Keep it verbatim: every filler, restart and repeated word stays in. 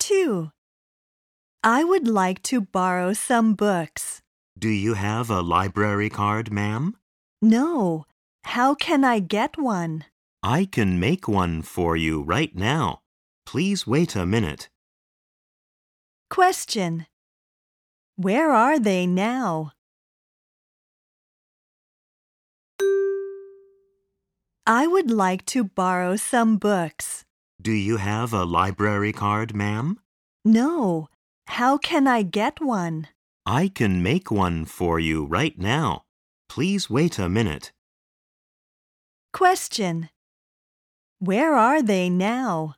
two. I would like to borrow some books. Do you have a library card, ma'am? No. How can I get one? I can make one for you right now. Please wait a minute. Question. Where are they now? I would like to borrow some books. Do you have a library card, ma'am? No. How can I get one? I can make one for you right now. Please wait a minute. Question. Where are they now?